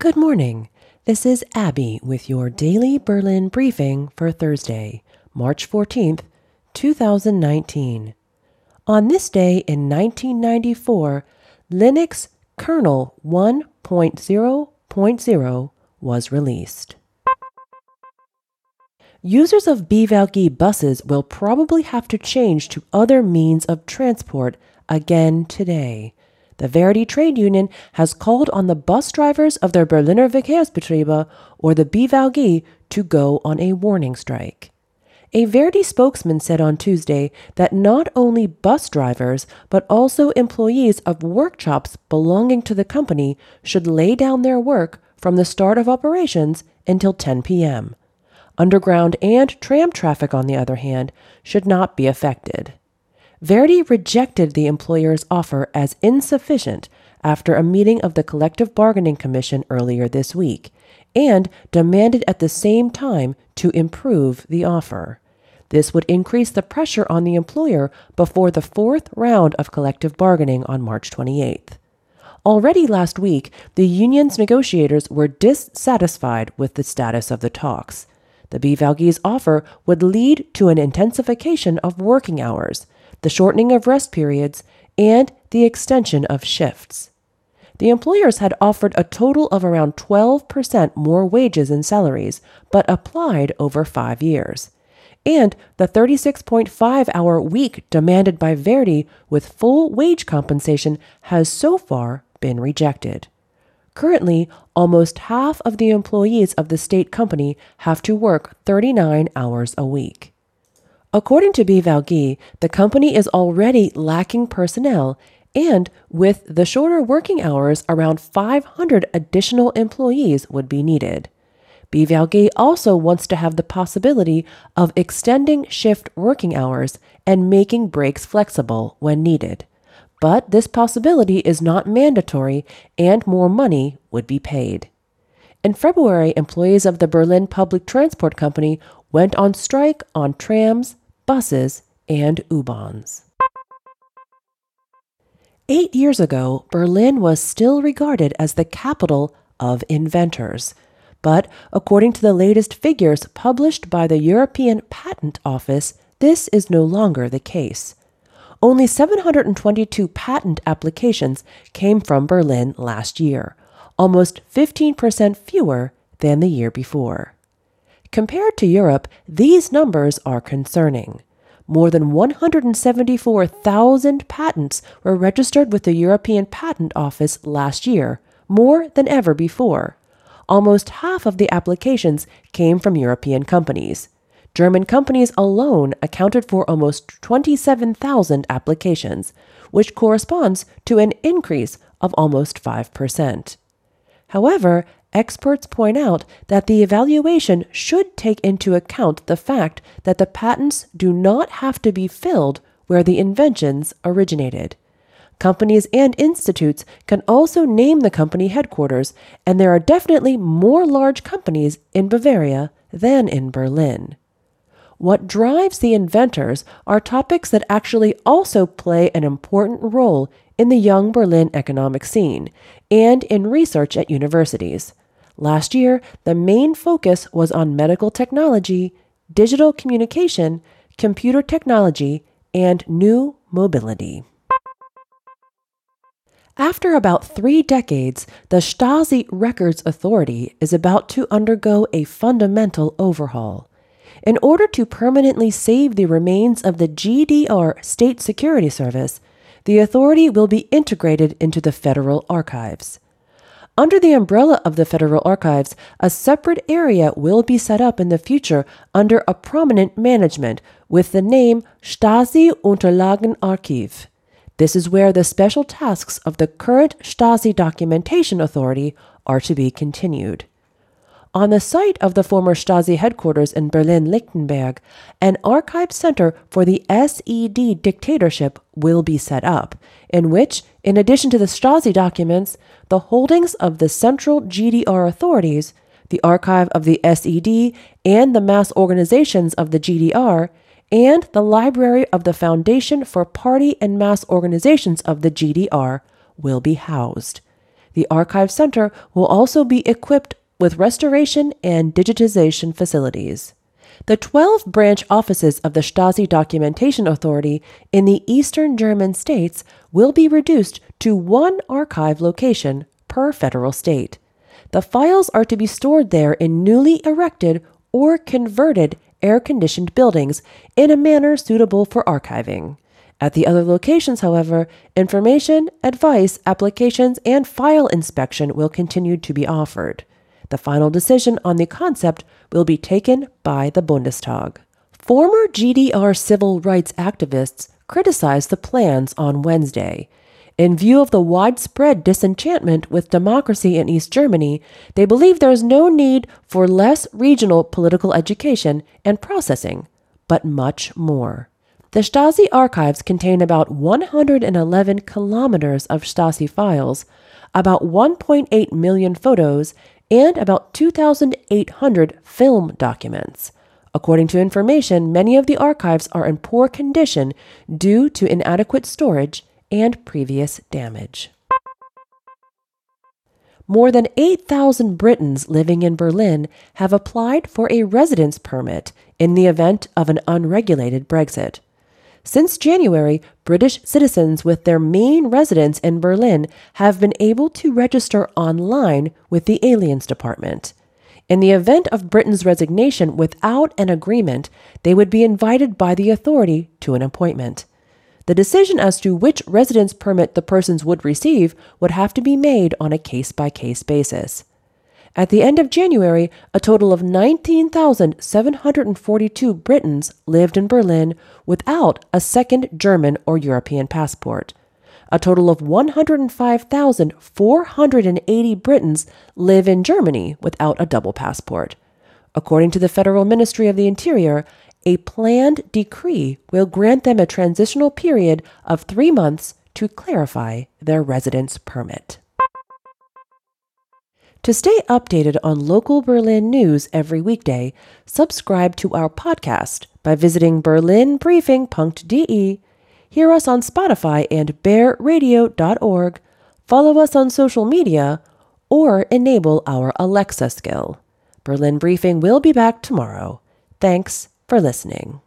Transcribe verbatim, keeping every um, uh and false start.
Good morning. This is Abby with your daily Berlin briefing for Thursday, March fourteenth, two thousand nineteen. On this day in nineteen ninety-four, Linux kernel one point zero point zero was released. Users of B V A L G buses will probably have to change to other means of transport again today. The Verdi trade union has called on the bus drivers of their Berliner Verkehrsbetriebe, or the B V A L G, to go on a warning strike. A Verdi spokesman said on Tuesday that not only bus drivers, but also employees of workshops belonging to the company should lay down their work from the start of operations until ten p.m. Underground and tram traffic, on the other hand, should not be affected. Verdi rejected the employer's offer as insufficient after a meeting of the Collective Bargaining Commission earlier this week, and demanded at the same time to improve the offer. This would increase the pressure on the employer before the fourth round of collective bargaining on March twenty-eighth. Already last week, the union's negotiators were dissatisfied with the status of the talks. The B V A L G's offer would lead to an intensification of working hours, the shortening of rest periods, and the extension of shifts. The employers had offered a total of around twelve percent more wages and salaries, but applied over five years. And the thirty-six point five hour week demanded by Verdi with full wage compensation has so far been rejected. Currently, almost half of the employees of the state company have to work thirty-nine hours a week. According to B V A L G, the company is already lacking personnel, and with the shorter working hours, around five hundred additional employees would be needed. B V A L G also wants to have the possibility of extending shift working hours and making breaks flexible when needed. But this possibility is not mandatory, and more money would be paid. In February, employees of the Berlin Public Transport Company went on strike on trams, buses, and U-Bahns. Eight years ago, Berlin was still regarded as the capital of inventors. But according to the latest figures published by the European Patent Office, this is no longer the case. Only seven hundred twenty-two patent applications came from Berlin last year, almost fifteen percent fewer than the year before. Compared to Europe, these numbers are concerning. More than one hundred seventy-four thousand patents were registered with the European Patent Office last year, more than ever before. Almost half of the applications came from European companies. German companies alone accounted for almost twenty-seven thousand applications, which corresponds to an increase of almost five percent. However, experts point out that the evaluation should take into account the fact that the patents do not have to be filled where the inventions originated. Companies and institutes can also name the company headquarters, and there are definitely more large companies in Bavaria than in Berlin. What drives the inventors are topics that actually also play an important role in the young Berlin economic scene and in research at universities. Last year, the main focus was on medical technology, digital communication, computer technology, and new mobility. After about three decades, the Stasi Records Authority is about to undergo a fundamental overhaul. In order to permanently save the remains of the G D R State Security Service, the authority will be integrated into the Federal Archives. Under the umbrella of the Federal Archives, a separate area will be set up in the future under a prominent management with the name Stasi Unterlagenarchiv. This is where the special tasks of the current Stasi Documentation Authority are to be continued. On the site of the former Stasi headquarters in Berlin-Lichtenberg, an archive center for the S E D dictatorship will be set up, in which, in addition to the Stasi documents, the holdings of the central G D R authorities, the archive of the S E D and the mass organizations of the G D R, and the library of the Foundation for Party and Mass Organizations of the G D R will be housed. The Archive Center will also be equipped with restoration and digitization facilities. The twelve branch offices of the Stasi Documentation Authority in the Eastern German states will be reduced to one archive location per federal state. The files are to be stored there in newly erected or converted air-conditioned buildings in a manner suitable for archiving. At the other locations, however, information, advice, applications, and file inspection will continue to be offered. The final decision on the concept will be taken by the Bundestag. Former G D R civil rights activists criticized the plans on Wednesday. In view of the widespread disenchantment with democracy in East Germany, they believe there is no need for less regional political education and processing, but much more. The Stasi archives contain about one hundred eleven kilometers of Stasi files, about one point eight million photos, and about two thousand eight hundred film documents. According to information, many of the archives are in poor condition due to inadequate storage and previous damage. More than eight thousand Britons living in Berlin have applied for a residence permit in the event of an unregulated Brexit. Since January, British citizens with their main residence in Berlin have been able to register online with the Aliens Department. In the event of Britain's resignation without an agreement, they would be invited by the authority to an appointment. The decision as to which residence permit the persons would receive would have to be made on a case-by-case basis. At the end of January, a total of nineteen thousand seven hundred forty-two Britons lived in Berlin without a second German or European passport. A total of one hundred five thousand four hundred eighty Britons live in Germany without a double passport. According to the Federal Ministry of the Interior, a planned decree will grant them a transitional period of three months to clarify their residence permit. To stay updated on local Berlin news every weekday, subscribe to our podcast by visiting berlin briefing dot d e, hear us on Spotify and bear radio dot org, follow us on social media, or enable our Alexa skill. Berlin Briefing will be back tomorrow. Thanks for listening.